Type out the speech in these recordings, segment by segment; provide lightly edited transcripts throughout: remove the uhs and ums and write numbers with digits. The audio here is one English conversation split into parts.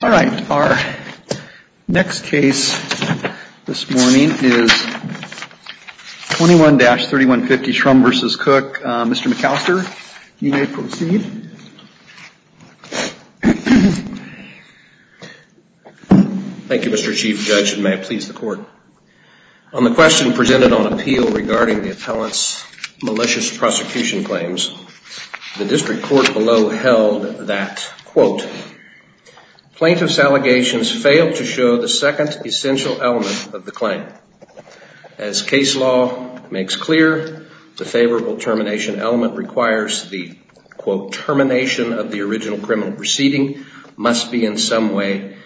All right, our next case this morning is 21-3150 Shrum v. Cook. Mr. McAllister, you may proceed. Thank you, Mr. Chief Judge, and may it please the Court. On the question presented on appeal regarding the appellant's malicious prosecution claims, the district court below held that, quote, plaintiff's allegations failed to show the second essential element of the claim. As case law makes clear, the favorable termination element requires the, quote, termination of the original criminal proceeding must in some way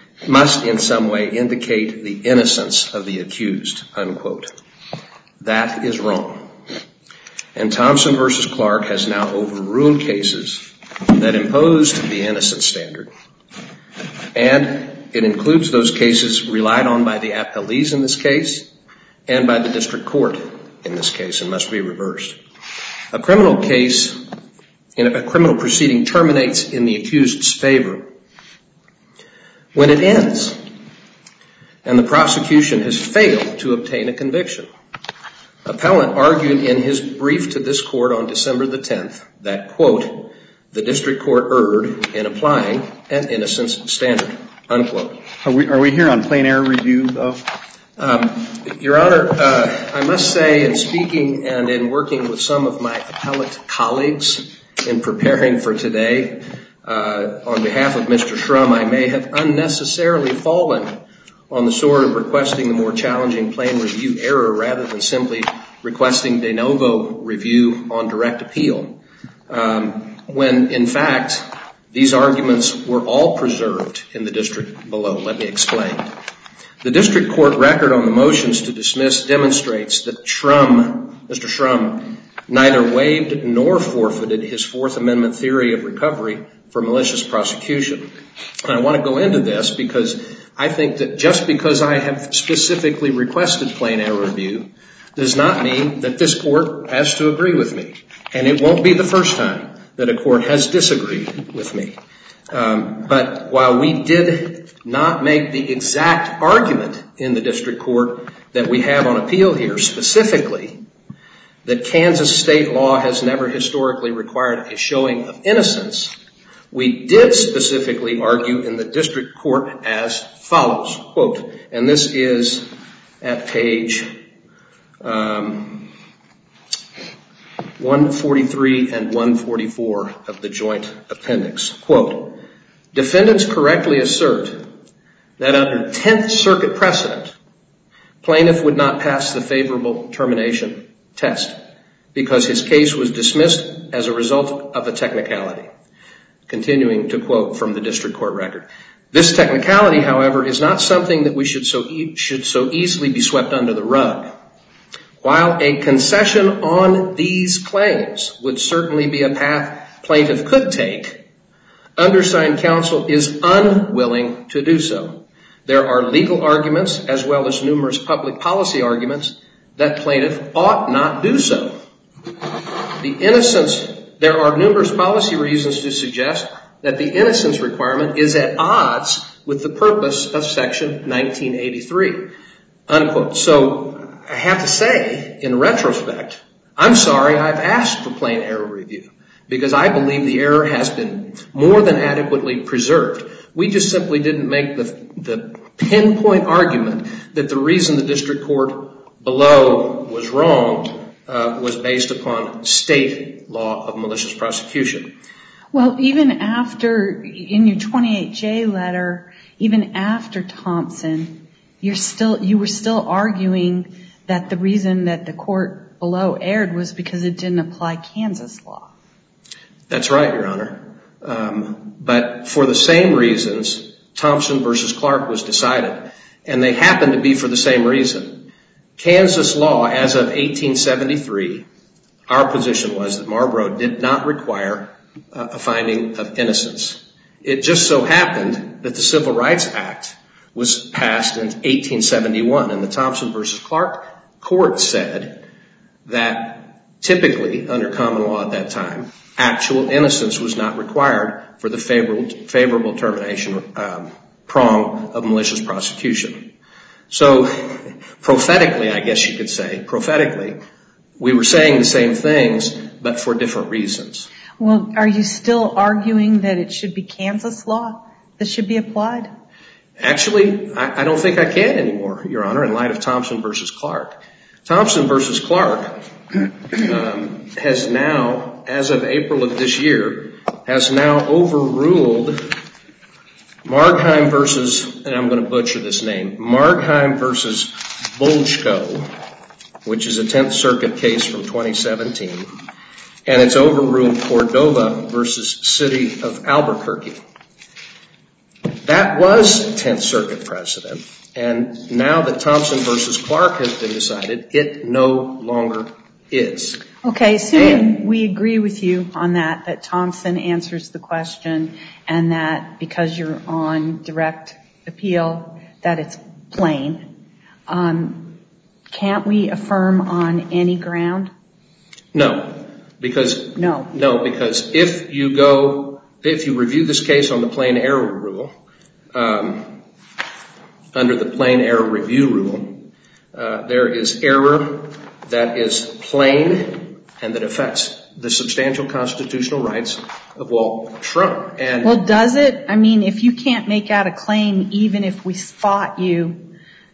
indicate the innocence of the accused, unquote. That is wrong. And Thompson v. Clark has now overruled cases that imposed the innocence standard, and it includes those cases relied on by the appellees in this case and by the district court in this case, and must be reversed. A criminal proceeding terminates in the accused's favor when it ends and the prosecution has failed to obtain a conviction. Appellant argued in his brief to this court on December the 10th that, quote, the district court erred in applying an innocence standard, unquote. Are we here on plain error review, though? Your Honor, I must say, in speaking and in working with some of my appellate colleagues in preparing for today, on behalf of Mr. Shrum, I may have unnecessarily fallen on the sword of requesting the more challenging plain review error rather than simply requesting de novo review on direct appeal, when, in fact, these arguments were all preserved in the district below. Let me explain. The district court record on the motions to dismiss demonstrates that Mr. Shrum, neither waived nor forfeited his Fourth Amendment theory of recovery for malicious prosecution. And I want to go into this because I think that just because I have specifically requested plain error review does not mean that this court has to agree with me. And it won't be the first time that a court has disagreed with me. But while we did not make the exact argument in the district court that we have on appeal here, specifically that Kansas state law has never historically required a showing of innocence, we did specifically argue in the district court as follows, quote, and this is at page 143 and 144 of the joint appendix, quote, defendants correctly assert that under 10th Circuit precedent, plaintiff would not pass the favorable termination test because his case was dismissed as a result of a technicality. Continuing to quote from the district court record. This technicality, however, is not something that we should so easily be swept under the rug. While a concession on these claims would certainly be a path plaintiff could take, undersigned counsel is unwilling to do so. There are legal arguments as well as numerous public policy arguments that plaintiff ought not do so. There are numerous policy reasons to suggest that the innocence requirement is at odds with the purpose of Section 1983, unquote. So I have to say, in retrospect, I'm sorry I've asked for plain error review because I believe the error has been more than adequately preserved. We just simply didn't make the pinpoint argument that the reason the district court below was wrong was based upon state law of malicious prosecution. Well, even after, in your 28J letter, even after Thompson, you were still arguing that the reason that the court below erred was because it didn't apply Kansas law. That's right, Your Honor. But for the same reasons, Thompson versus Clark was decided, and they happened to be for the same reason. Kansas law, as of 1873, our position was that Marlboro did not require a finding of innocence. It just so happened that the Civil Rights Act was passed in 1871, and the Thompson versus Clark court said that typically, under common law at that time, actual innocence was not required for the favorable termination prong of malicious prosecution. So prophetically, I guess you could say, we were saying the same things, but for different reasons. Well, are you still arguing that it should be Kansas law that should be applied? Actually, I don't think I can anymore, Your Honor, in light of Thompson v. Clark. Thompson v. Clark has now, as of April of this year, has now overruled Margheim v. and I'm going to butcher this name, Margheim v. Bolshko, which is a 10th Circuit case from 2017, and it's overruled Cordova v. City of Albuquerque. That was 10th Circuit precedent, and now that Thompson v. Clark has been decided, it no longer is. Okay, assuming we agree with you on that Thompson answers the question, and that because you're on direct appeal, that it's plain, can't we affirm on any ground? No, because if you review this case on the plain error rule, under the plain error review rule, there is error that is plain and that affects the substantial constitutional rights of Walt Schrum. Well, does it? I mean, if you can't make out a claim, even if we spot you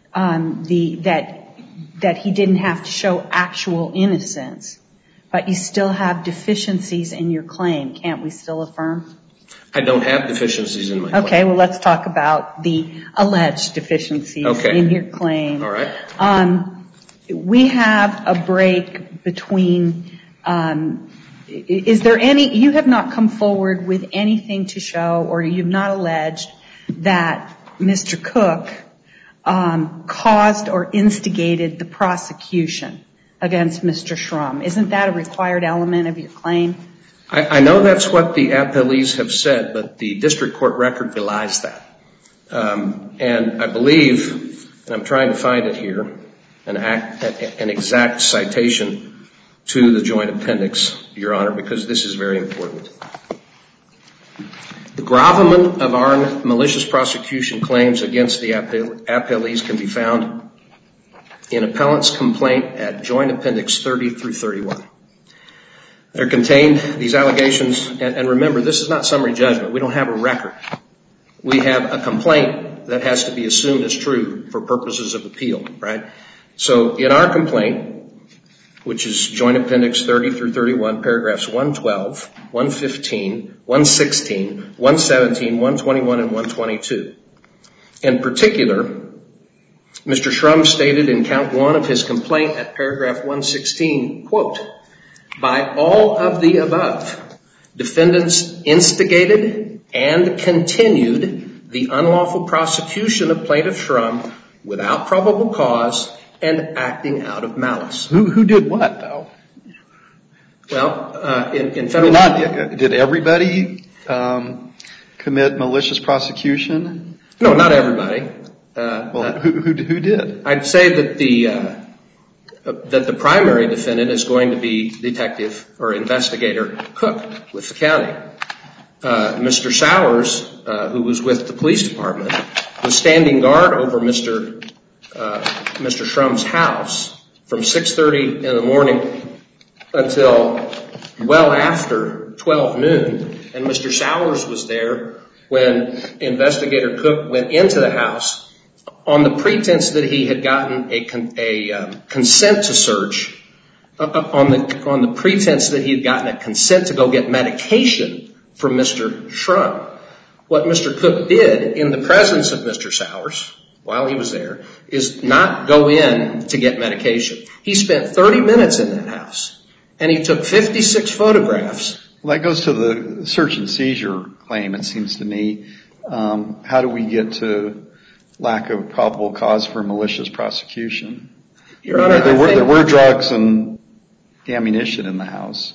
that he didn't have to show actual innocence, but you still have deficiencies in your claim, can't we still affirm? I don't have deficiencies in my claim. Okay, well, let's talk about the alleged deficiencies in your claim. All right. We have a break between, is there any, you have not come forward with anything to show, or you've not alleged that Mr. Cook caused or instigated the prosecution against Mr. Schrum. Isn't that a required element of your claim? I know that's what the appellees have said, but the district court record belies that. And I believe, and I'm trying to find it here, an exact citation to the joint appendix, Your Honor, because this is very important. The gravamen of our malicious prosecution claims against the appellees can be found in appellant's complaint at joint appendix 30 through 31. They're contained, these allegations, and remember, this is not summary judgment. We don't have a record. We have a complaint that has to be assumed as true for purposes of appeal, right? So in our complaint, which is joint appendix 30 through 31, paragraphs 112, 115, 116, 117, 121, and 122. In particular, Mr. Schrum stated in count 1 of his complaint at paragraph 116, quote, by all of the above, defendants instigated and continued the unlawful prosecution of plaintiff Schrum without probable cause and acting out of malice. Who did what, though? Well, in federal law. Did everybody commit malicious prosecution? No, not everybody. Well, who did? I'd say that the primary defendant is going to be Detective or Investigator Cook with the county. Mr. Sowers, who was with the police department, was standing guard over Mr. Schrum's house from 6:30 in the morning until well after 12 noon. And Mr. Sowers was there when Investigator Cook went into the house on the pretense that he had gotten a consent to search, on the pretense that he had gotten a consent to go get medication from Mr. Schrum. What Mr. Cook did in the presence of Mr. Sowers, while he was there, is not go in to get medication. He spent 30 minutes in that house, and he took 56 photographs. Well, that goes to the search and seizure claim, it seems to me. How do we get to lack of probable cause for malicious prosecution? Your Honor, there were drugs and ammunition in the house.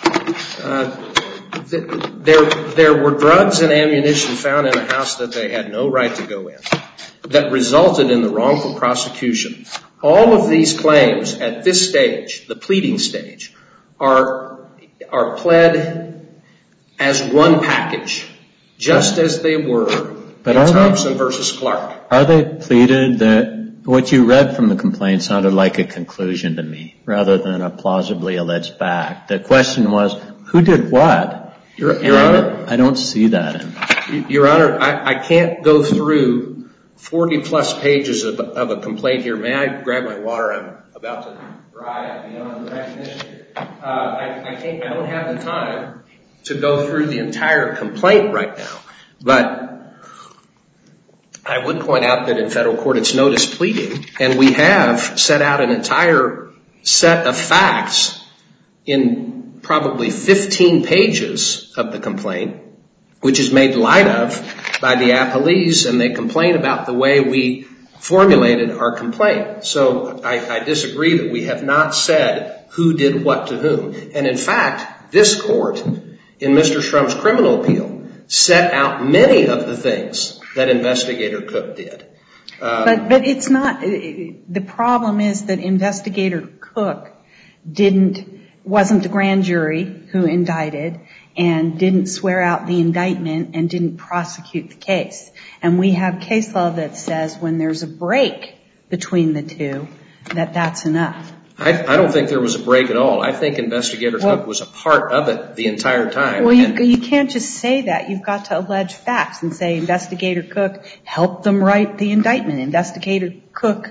There were drugs and ammunition found in a house that they had no right to go in, that resulted in the wrongful prosecution. All of these claims at this stage, the pleading stage, are pled as one package, just as they were Thompson versus Clark. Are they pleaded that what you read from the complaint sounded like a conclusion to me rather than a plausibly alleged fact? The question was, who did what? Your Honor? I don't see that in there. Your Honor, I can't go through 40 plus pages of a complaint here. May I grab my water? I'm about to dry beyond recognition here. I don't have the time to go through the entire complaint right now. But I would point out that in federal court it's notice pleading, and we have set out an entire set of facts in probably 15 pages of the complaint, which is made light of by the appellees, and they complain about the way we formulated our complaint. So I disagree that we have not said who did what to whom. And in fact, this court, in Mr. Shrum's criminal appeal, set out many of the things that Investigator Cook did. But it's not, the problem is that Investigator Cook wasn't the grand jury who indicted and didn't swear out the indictment and didn't prosecute the case. And we have case law that says when there's a break between the two, that's enough. I don't think there was a break at all. I think Investigator Cook was a part of it the entire time. Well, you can't just say that. You've got to allege facts and say Investigator Cook helped them write the indictment. Investigator Cook,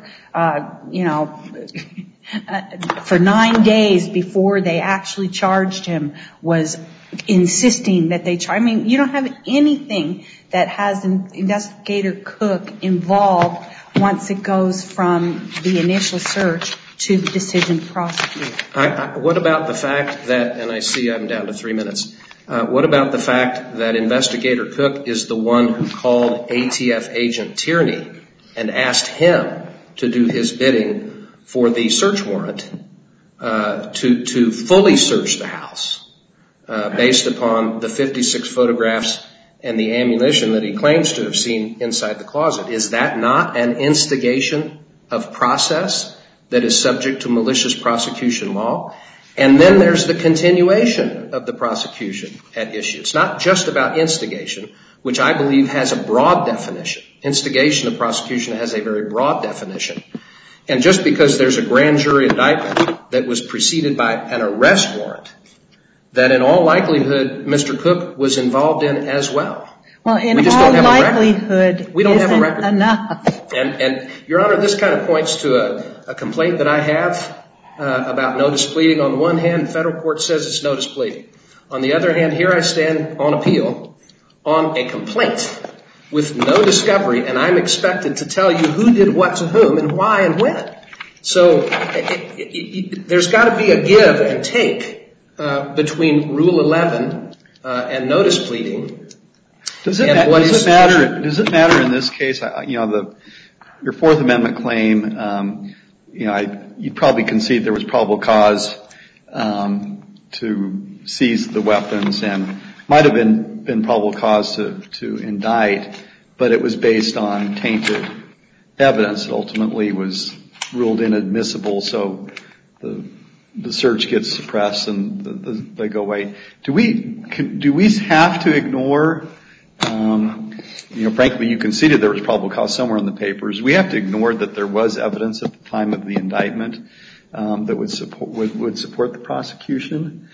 for 9 days before they actually charged him, was insisting that they charge. I mean, you don't have anything that has Investigator Cook involved once it goes from the initial search to the decision to prosecute. What about the fact that, and I see I'm down to 3 minutes, what about the fact that Investigator Cook is the one who called ATF agent Tierney and asked him to do his bidding for the search warrant to fully search the house based upon the 56 photographs and the ammunition that he claims to have seen inside the closet? Is that not an instigation of process that is subject to malicious prosecution law? And then there's the continuation of the prosecution at issue. It's not just about instigation, which I believe has a broad definition. Instigation of prosecution has a very broad definition. And just because there's a grand jury indictment that was preceded by an arrest warrant, that in all likelihood Mr. Cook was involved in as well. Well, in all likelihood isn't enough. And Your Honor, this kind of points to a complaint that I have about notice pleading. On the one hand, federal court says it's notice pleading. On the other hand, here I stand on appeal on a complaint with no discovery, and I'm expected to tell you who did what to whom and why and when. So there's got to be a give and take between Rule 11 and notice pleading. Does it matter in this case? Your Fourth Amendment claim, you'd probably concede there was probable cause to seize the weapons, and might have been probable cause to indict, but it was based on tainted evidence that ultimately was ruled inadmissible, so the search gets suppressed and they go away. Do we have to ignore? Frankly, you conceded there was probable cause somewhere in the papers. We have to ignore that there was evidence at the time of the indictment that would support the prosecution,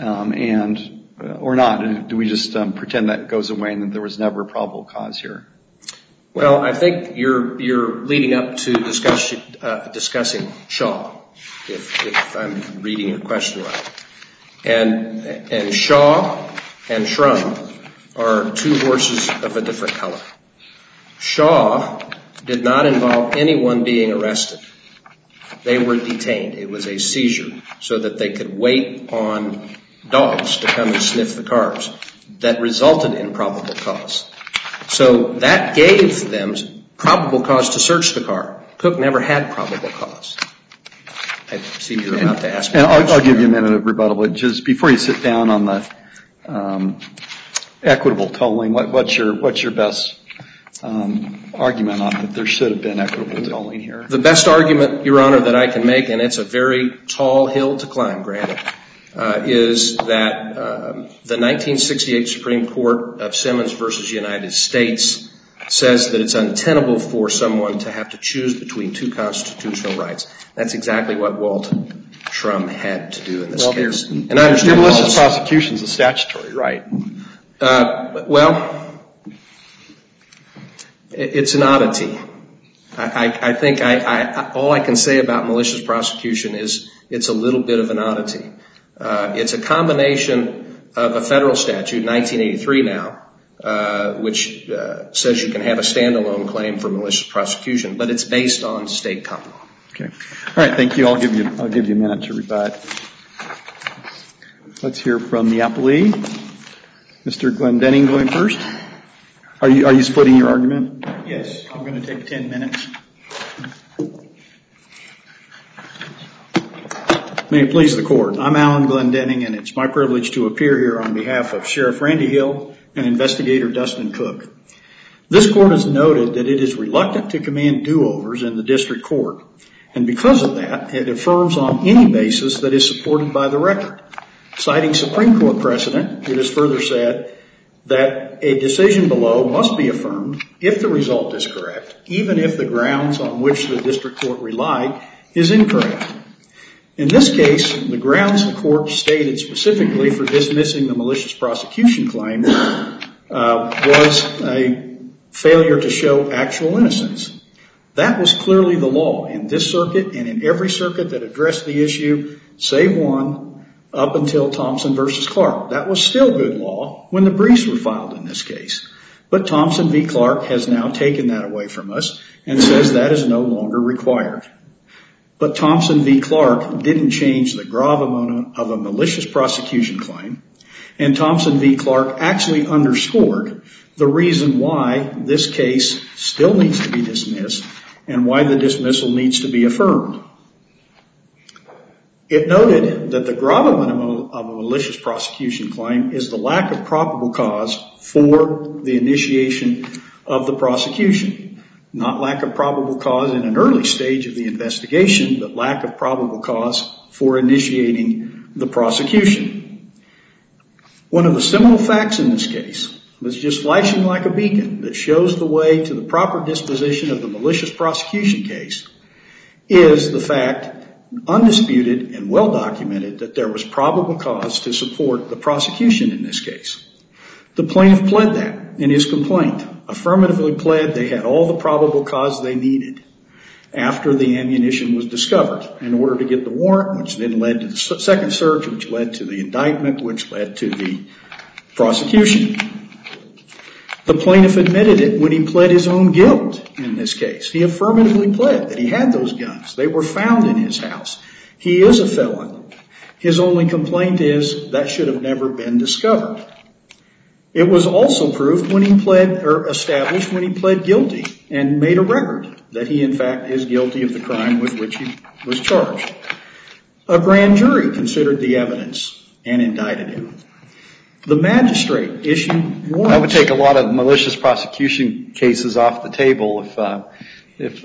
or not? Do we just pretend that goes away and that there was never a probable cause here? Well, I think you're leading up to discussing Shaw, if I'm reading your question right. And Shaw and Shrum are two horses of a different color. Shaw did not involve anyone being arrested. They were detained. It was a seizure so that they could wait on dogs to come and sniff the cars. That resulted in probable cause. So that gave them probable cause to search the car. Cook never had probable cause. I see you're about to ask me a question. I'll give you a minute of rebuttal, but just before you sit down on the equitable tolling, what's your best argument on that there should have been equitable tolling here? The best argument, Your Honor, that I can make, and it's a very tall hill to climb, granted, is that the 1968 Supreme Court of Simmons versus United States says that it's untenable for someone to have to choose between two constitutional rights. That's exactly what Walt Shrum had to do in this case. And I understand malicious prosecution is a statutory right. Well, it's an oddity. I think all I can say about malicious prosecution is it's a little bit of an oddity. It's a combination of a federal statute, 1983 now, which says you can have a standalone claim for malicious prosecution, but it's based on state common law. Okay. All right. Thank you. I'll give you a minute to rebut. Let's hear from the appellee. Mr. Glendening going first. Are you splitting your argument? Yes. I'm going to take 10 minutes. May it please the court. I'm Alan Glendening, and it's my privilege to appear here on behalf of Sheriff Randy Hill and Investigator Dustin Cook. This court has noted that it is reluctant to command do-overs in the district court, and because of that, it affirms on any basis that is supported by the record. Citing Supreme Court precedent, it is further said that a decision below must be affirmed if the result is correct, even if the grounds on which the district court relied is incorrect. In this case, the grounds the court stated specifically for dismissing the malicious prosecution claim was a failure to show actual innocence. That was clearly the law in this circuit and in every circuit that addressed the issue, save one, up until Thompson v. Clark. That was still good law when the briefs were filed in this case. But Thompson v. Clark has now taken that away from us and says that is no longer required. But Thompson v. Clark didn't change the gravamen of a malicious prosecution claim, and Thompson v. Clark actually underscored the reason why this case still needs to be dismissed and why the dismissal needs to be affirmed. It noted that the gravamen of a malicious prosecution claim is the lack of probable cause for the initiation of the prosecution. Not lack of probable cause in an early stage of the investigation, but lack of probable cause for initiating the prosecution. One of the seminal facts in this case was just flashing like a beacon that shows the way to the proper disposition of the malicious prosecution case is the fact, undisputed and well documented, that there was probable cause to support the prosecution in this case. The plaintiff pled that in his complaint, affirmatively pled they had all the probable cause they needed after the ammunition was discovered in order to get the warrant, which then led to the second search, which led to the indictment, which led to the prosecution. The plaintiff admitted it when he pled his own guilt in this case. He affirmatively pled that he had those guns. They were found in his house. He is a felon. His only complaint is that should have never been discovered. It was also proved when he pled, or established when he pled guilty and made a record that he in fact is guilty of the crime with which he was charged. A grand jury considered the evidence and indicted him. The magistrate issued warrants. That would take a lot of malicious prosecution cases off the table if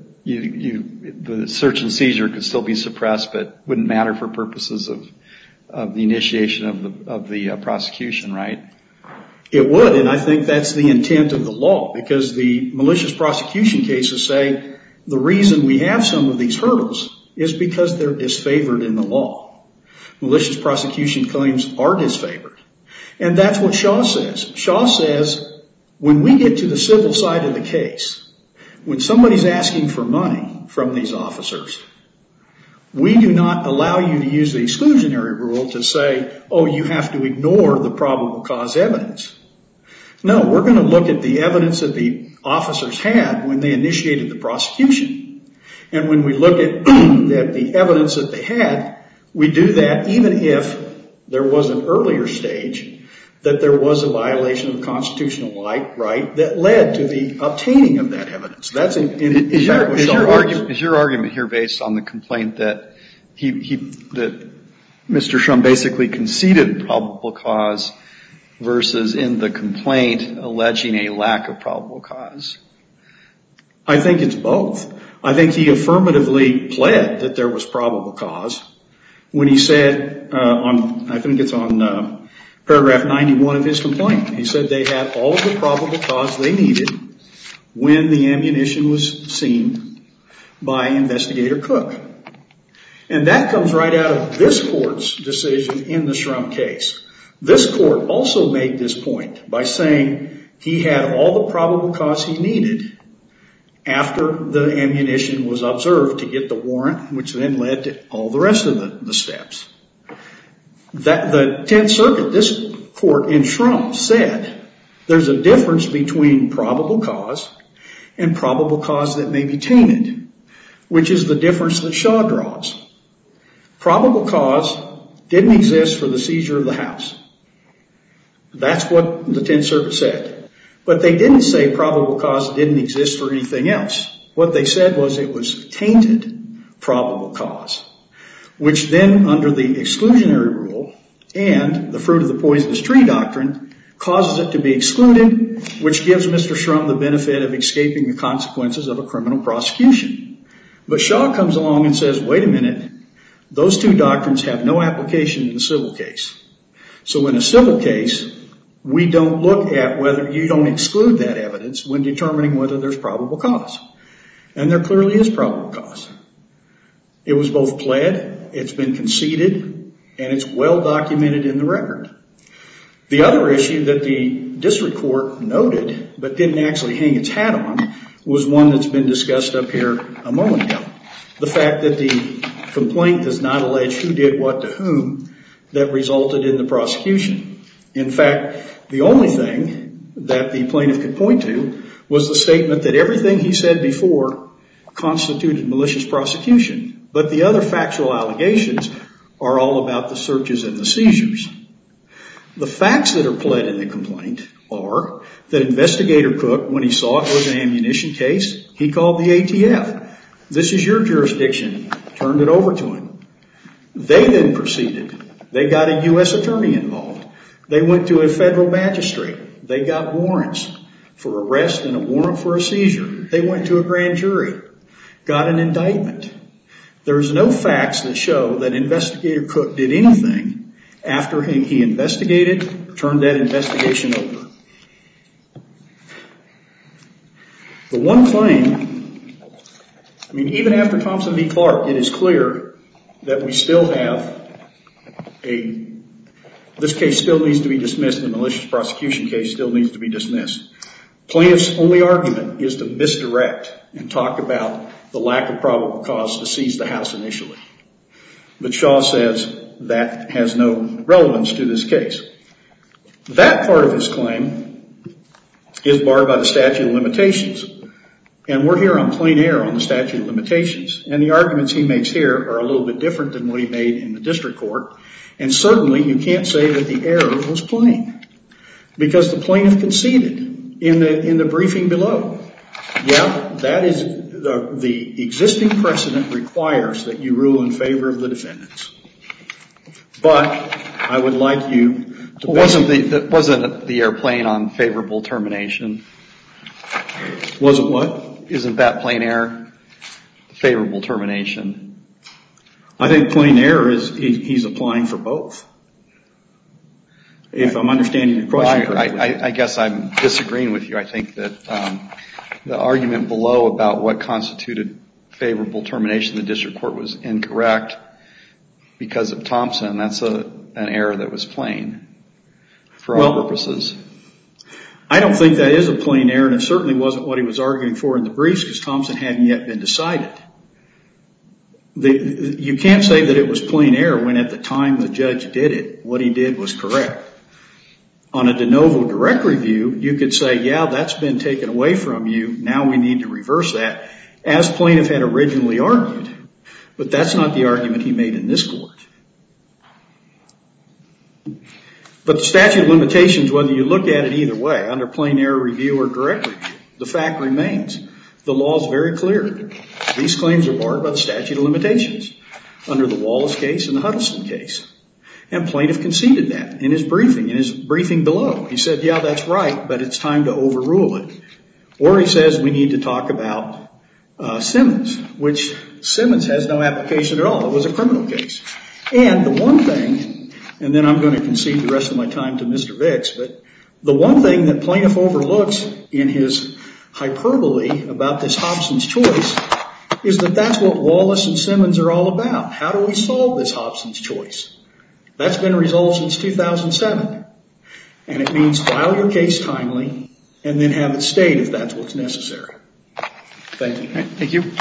the search and seizure could still be suppressed, but wouldn't matter for purposes of the initiation of the prosecution, right? It would, and I think that's the intent of the law, because the malicious prosecution cases say the reason we have some of these hurdles is because they're disfavored in the law. Malicious prosecution claims are disfavored. And that's what Shaw says. Shaw says when we get to the civil side of the case, when somebody's asking for money from these officers, we do not allow you to use the exclusionary rule to say, oh, you have to ignore the probable cause evidence. No, we're going to look at the evidence that the officers had when they initiated the prosecution. And when we look at the evidence that they had, we do that even if there was an earlier stage that there was a violation of constitutional right that led to the obtaining of that evidence. That's is your argument here based on the complaint that that Mr. Shrum basically conceded probable cause versus in the complaint alleging a lack of probable cause? I think it's both. I think he affirmatively pled that there was probable cause when he said I think it's on paragraph 91 of his complaint. He said they had all of the probable cause they needed when the ammunition was seen by Investigator Cook. And that comes right out of this court's decision in the Shrum case. This court also made this point by saying he had all the probable cause he needed after the ammunition was observed to get the warrant, which then led to all the rest of the steps. The 10th Circuit, this court in Shrum, said there's a difference between probable cause and probable cause that may be tainted, which is the difference that Shaw draws. Probable cause didn't exist for the seizure of the house. That's what the 10th Circuit said. But they didn't say probable cause didn't exist for anything else. What they said was it was tainted probable cause, which then under the exclusionary rule and the fruit of the poisonous tree doctrine causes it to be excluded, which gives Mr. Shrum the benefit of escaping the consequences of a criminal prosecution. But Shaw comes along and says, wait a minute, those two doctrines have no application in a civil case. So in a civil case, we don't look at whether you don't exclude that evidence when determining whether there's probable cause. And there clearly is probable cause. It was both pled, it's been conceded, and it's well documented in the record. The other issue that the district court noted but didn't actually hang its hat on was one that's been discussed up here a moment ago. The fact that the complaint does not allege who did what to whom that resulted in the prosecution. In fact, the only thing that the plaintiff could point to was the statement that everything he said before constituted malicious prosecution. But the other factual allegations are all about the searches and the seizures. The facts that are pled in the complaint are that Investigator Cook, when he saw it was an ammunition case, he called the ATF. This is your jurisdiction. Turned it over to him. They then proceeded. They got a U.S. attorney involved. They went to a federal magistrate. They got warrants for arrest and a warrant for a seizure. They went to a grand jury. Got an indictment. There's no facts that show that Investigator Cook did anything after he investigated, turned that investigation over. The one claim, even after Thompson v. Clark, it is clear that we still have this case still needs to be dismissed. The malicious prosecution case still needs to be dismissed. Plaintiff's only argument is to misdirect and talk about the lack of probable cause to seize the house initially. But Shaw says that has no relevance to this case. That part of his claim is barred by the statute of limitations. And we're here on plain error on the statute of limitations. And the arguments he makes here are a little bit different than what he made in the district court. And certainly you can't say that the error was plain, because the plaintiff conceded in the briefing below. Yeah, that is the existing precedent requires that you rule in favor of the defendants. But I would like you to... Wasn't the error plain on favorable termination? Wasn't what? Isn't that plain error? Favorable termination. I think plain error is he's applying for both. If I'm understanding your question correctly. I guess I'm disagreeing with you. I think that the argument below about what constituted favorable termination in the district court was incorrect because of Thompson. That's an error that was plain for all purposes. I don't think that is a plain error, and it certainly wasn't what he was arguing for in the briefs, because Thompson hadn't yet been decided. You can't say that it was plain error when at the time the judge did it, what he did was correct. On a de novo direct review, you could say, yeah, that's been taken away from you. Now we need to reverse that, as plaintiff had originally argued. But that's not the argument he made in this court. But the statute of limitations, whether you look at it either way, under plain error review or direct review, the fact remains. The law is very clear. These claims are barred by the statute of limitations under the Wallace case and the Huddleston case. And plaintiff conceded that in his briefing below. He said, yeah, that's right, but it's time to overrule it. Or he says we need to talk about Simmons, which Simmons has no application at all. It was a criminal case. And the one thing, and then I'm going to concede the rest of my time to Mr. Vicks, but the one thing that plaintiff overlooks in his hyperbole about this Hobson's choice is that that's what Wallace and Simmons are all about. How do we solve this Hobson's choice? That's been resolved since 2007. And it means file your case timely and then have it stayed if that's what's necessary. Thank you. All right, thank you.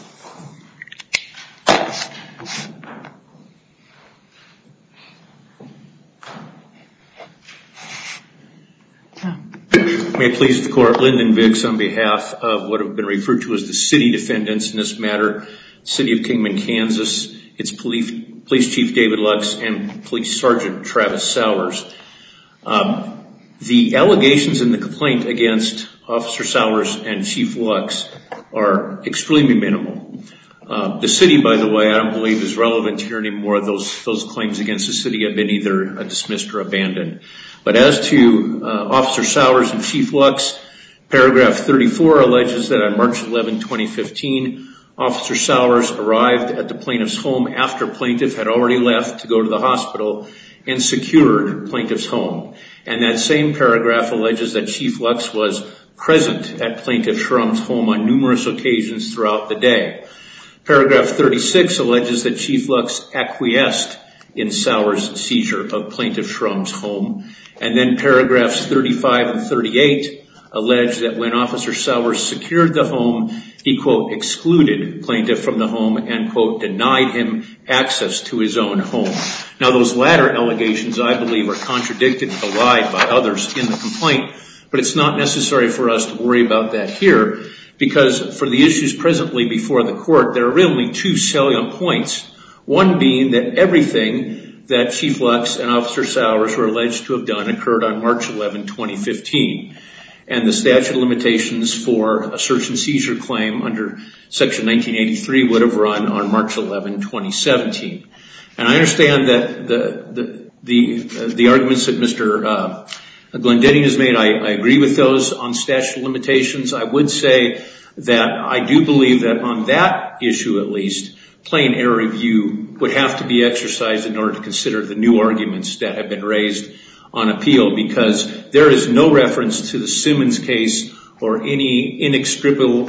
May it please the court, Lyndon Biggs on behalf of what have been referred to as the city defendants in this matter, City of Kingman, Kansas, its Police Chief David Lux and Police Sergeant Travis Sowers. The allegations in the complaint against Officer Sowers and Chief Lux are extremely minimal. The city, by the way, I don't believe is relevant here anymore. Those claims against the city have been either dismissed or abandoned. But as to Officer Sowers and Chief Lux, paragraph 34 alleges that on March 11, 2015, Officer Sowers arrived at the plaintiff's home after plaintiff had already left to go to the hospital and secured plaintiff's home. And that same paragraph alleges that Chief Lux was present at Plaintiff Shrum's home on numerous occasions throughout the day. Paragraph 36 alleges that Chief Lux acquiesced in Sowers' seizure of Plaintiff Shrum's home. And then paragraphs 35 and 38 allege that when Officer Sowers secured the home, he, quote, excluded plaintiff from the home and, quote, denied him access to his own home. Now, those latter allegations, I believe, are contradicted and belied by others in the complaint, but it's not necessary for us to worry about that here because for the issues presently before the court, there are really two salient points, one being that everything that Chief Lux and Officer Sowers were alleged to have done occurred on March 11, 2015. And the statute of limitations for a search and seizure claim under Section 1983 would have run on March 11, 2017. And I understand that the arguments that Mr. Glendenning has made, I agree with those on statute of limitations. I would say that I do believe that on that issue at least, plain error review would have to be exercised in order to consider the new arguments that have been raised on appeal because there is no reference to the Simmons case or any inextricable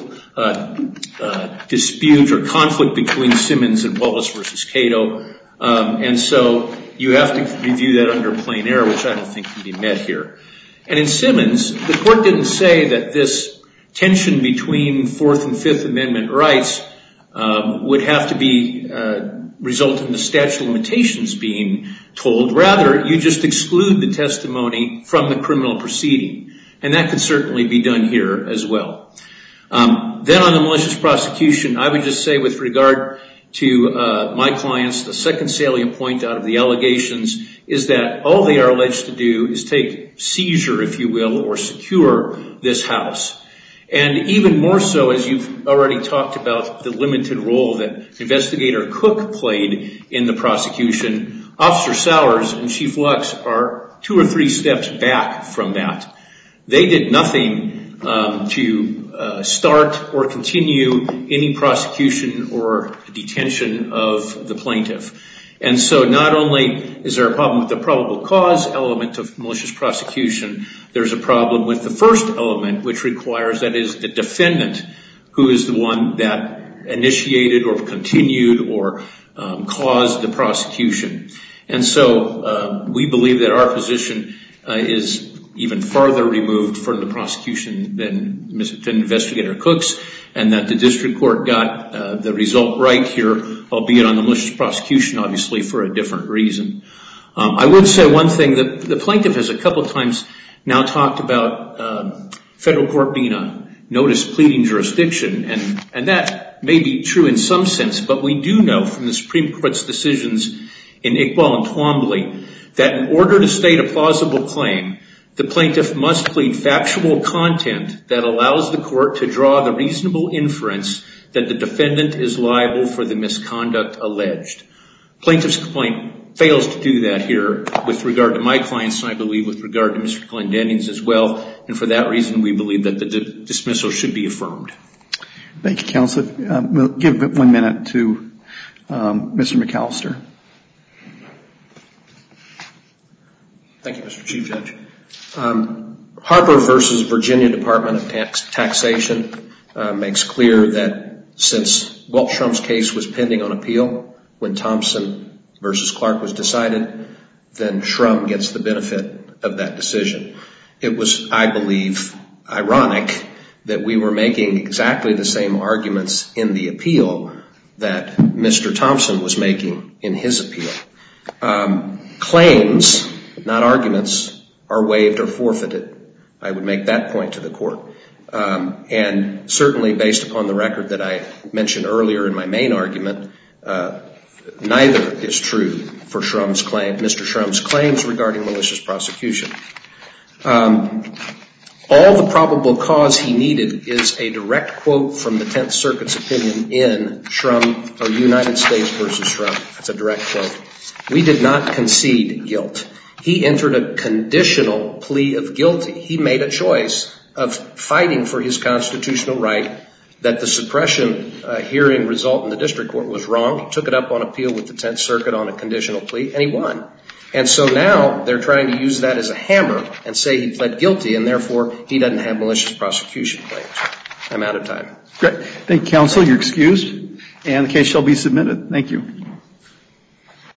dispute or conflict between Simmons and Wallace versus Cato. And so you have to review that under plain error, which I don't think can be met here. And in Simmons, the court didn't say that this tension between Fourth and Fifth Amendment rights would have to be result in the statute of limitations being told. Rather, you just exclude the testimony from the criminal proceeding. And that could certainly be done here as well. Then on the malicious prosecution, I would just say with regard to my clients, the second salient point out of the allegations is that all they are alleged to do is take seizure, if you will, or secure this house. And even more so, as you've already talked about the limited role that Investigator Cook played in the prosecution, Officer Sowers and Chief Lux are 2 or 3 steps back from that. They did nothing to start or continue any prosecution or detention of the plaintiff. And so not only is there a problem with the probable cause element of malicious prosecution, there's a problem with the first element, which requires that is the defendant who is the one that initiated or continued or caused the prosecution. And so we believe that our position is even farther removed from the prosecution than Investigator Cook's, and that the district court got the result right here, albeit on the malicious prosecution, obviously, for a different reason. I would say one thing, that the plaintiff has a couple of times now talked about federal court being a notice pleading jurisdiction, and that may be true in some sense, but we do know from the Supreme Court's decisions in Iqbal and Twombly that in order to state a plausible claim, the plaintiff must plead factual content that allows the court to draw the reasonable inference that the defendant is liable for the misconduct alleged. Plaintiff's complaint fails to do that here with regard to my clients, and I believe with regard to Mr. Glendenning's as well, and for that reason we believe that the dismissal should be affirmed. Thank you, Counsel. We'll give 1 minute to Mr. McAllister. Thank you, Mr. Chief Judge. Harper versus Virginia Department of Taxation makes clear that since Walt Schrump's case was pending on appeal when Thompson versus Clark was decided, then Schrum gets the benefit of that decision. It was, I believe, ironic that we were making exactly the same arguments in the appeal that Mr. Thompson was making in his appeal. Claims, not arguments, are waived or forfeited. I would make that point to the court. And certainly based upon the record that I mentioned earlier in my main argument, neither is true for Mr. Schrump's claims regarding malicious prosecution. All the probable cause he needed is a direct quote from the Tenth Circuit's opinion in Schrum, or United States versus Schrum. That's a direct quote. We did not concede guilt. He entered a conditional plea of guilty. He made a choice of fighting for his constitutional right that the suppression hearing result in the district court was wrong. He took it up on appeal with the Tenth Circuit on a conditional plea, and he won. And so now they're trying to use that as a hammer and say he pled guilty, and therefore he doesn't have malicious prosecution claims. I'm out of time. Great. Thank you, counsel. You're excused, and the case shall be submitted. Thank you.